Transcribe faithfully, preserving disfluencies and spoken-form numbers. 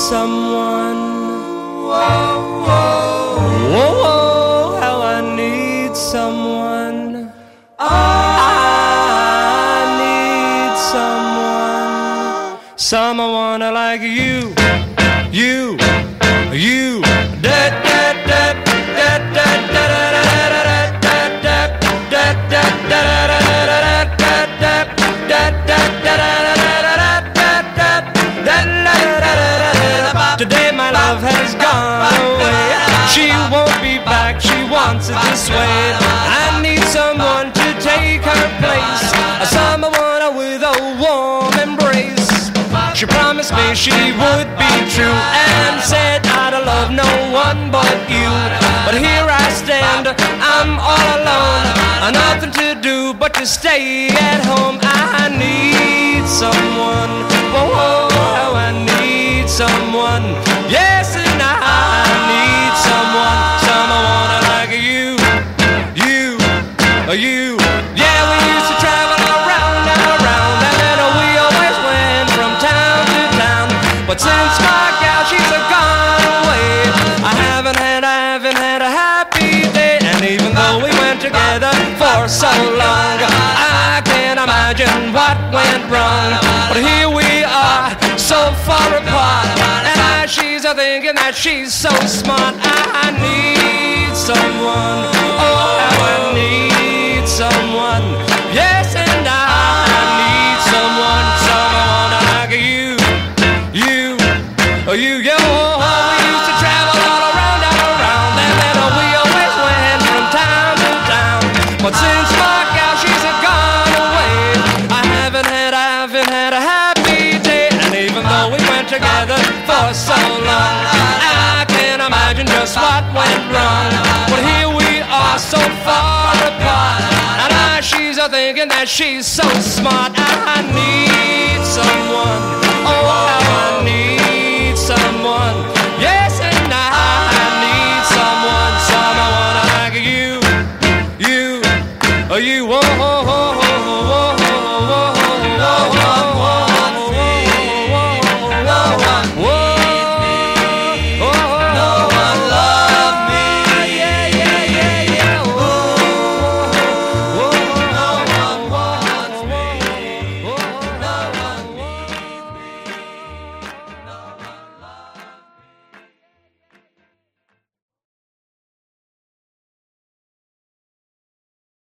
someone. Whoa, whoa, whoa, whoa, how I need someone. I need someone. Someone like you, you, you. Da da da da da da Today my love has gone away. She won't be back, she wants it this way. I need someone to take her place, someone with a warm embrace. She promised me she would be true and said I'd love no one but you. But here I stand, I'm all alone, nothing to do but to stay at home. I need someone, whoa, whoa, how I need someone. Yes, and I need someone, someone like you, you, you. Yeah, we used to travel around and around, and we always went from town to town. But since my gal, she's gone away, I haven't had, I haven't had a happy day. And even though we went together for so long, I can't imagine what went wrong. But here we are, so far apart, and I, she's a thinking that she's so smart. I need someone, oh how I need someone. Yes, and I need someone, someone like you, you, you, yo. We used to travel all around and around, and then we always went from town to town. But since my gal, she's gone away, I haven't had, I haven't had a happy day. And even though we went together for so long, I can't imagine just what went wrong. But here we are, so far apart, and I, she's a thinking that she's so smart.